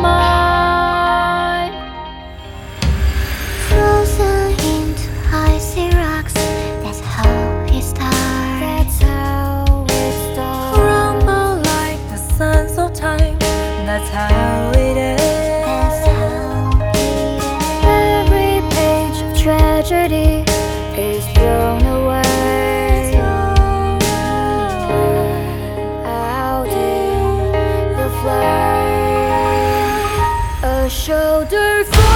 mind. Frozen into icy rocks, that's how it starts. That's how it starts. Crumble like the sands of time. That's how it ends. That's how it ends. Every page of tragedy is thrown away. Out in the flame, a shoulder.